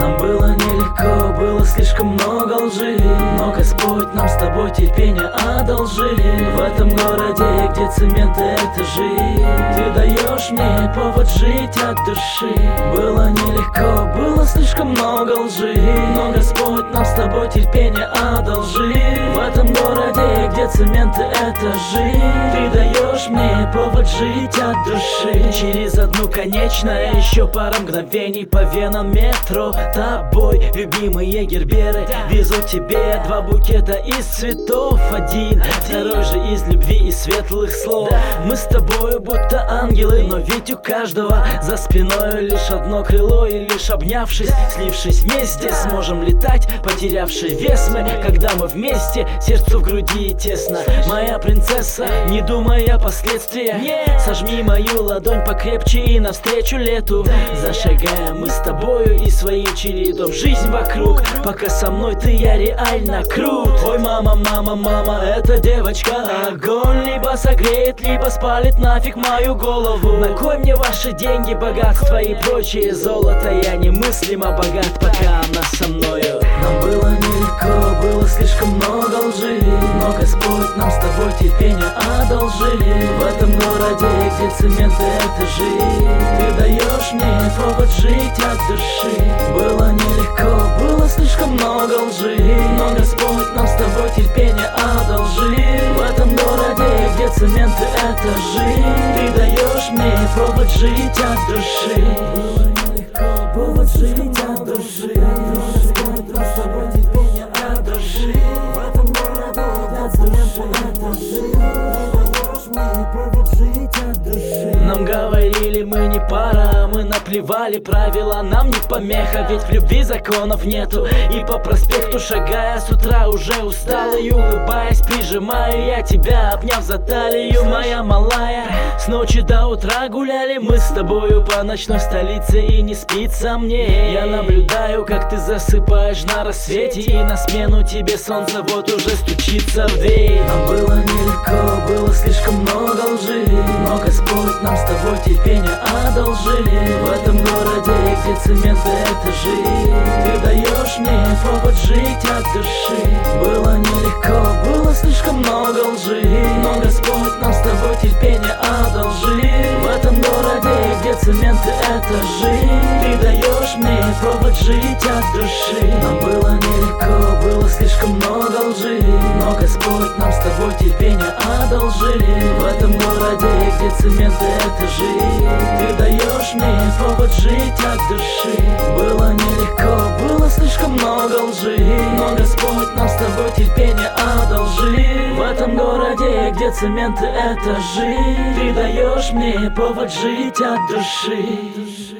Нам было нелегко, было слишком много лжи, но Господь нам с тобой терпение одолжил. В этом городе, где цемент и этажи, ты даешь мне повод жить от души. Было нелегко, было слишком много лжи, но Господь нам с тобой терпение одолжил. В этом городе, где цемент и этажи, ты даешь мне повод жить от души. Через одну конечное еще пара мгновений по венам метро. Тобой, любимые герберы, везут тебе два букета из цветов. Один, второй же из любви и светлых слов. Мы с тобою будто ангелы, но ведь у каждого за спиной лишь одно крыло. И лишь обнявшись, слившись вместе, сможем летать, потерявший вес мы. Когда мы вместе, сердцу в груди тесно. Моя принцесса, не думая о последствиях, сожми мою ладонь покрепче и навстречу лету. Зашагаем мы с тобою и своим чередом жизнь вокруг. Пока со мной ты, я реально крут. Ой, мама, мама, мама, эта девочка огонь либо согреет, либо спалит нафиг мою голову. На кой мне ваши деньги, богатства и прочее золото? Я немыслимо богат, пока она со мною. Нам было нелегко, было слишком много лжи, но Господь нам с тобой терпение одолжил. В этом городе, где цемент и этажи, ты даешь мне повод жить от души. Было нелегко, было слишком много лжи, но Господь нам с тобой терпение одолжил. В этом городе, где цемент и этажи, ты даешь мне повод жить от души. Было нелегко, повод жить от души, но Господь нам с тобой терпение одолжил. В этом городе, где цемент и этажи, ты даешь мне повод жить от души. Нам говорили, мы не пара, мы наплевали правила, нам не помеха, ведь в любви законов нету. И по проспекту шагая с утра уже усталый, улыбаясь, прижимаю я тебя, обняв за талию, моя малая. С ночи до утра гуляли мы с тобою по ночной столице, и не спится мне. Я наблюдаю, как ты засыпаешь на рассвете, и на смену тебе солнце вот уже стучится в дверь. Нам было нелегко, было слишком много лжи, но Господь нам с тобой терпение одолжил. В этом городе, где цемент и этажи, ты даешь мне повод жить от души. Было нелегко, было слишком много лжи, но Господь нам с тобой терпение одолжил. В этом городе, где цемент и этажи, ты даешь мне повод жить от души. Нам было нелегко, было слишком много лжи, но Господь нам с тобой терпение одолжил. В этом городе, где цемент и этажи, ты даешь мне повод жить от души. Было нелегко, было слишком много лжи, но Господь нам с тобой терпение одолжил. В этом городе, где цемент и этажи, ты даешь мне повод жить от души.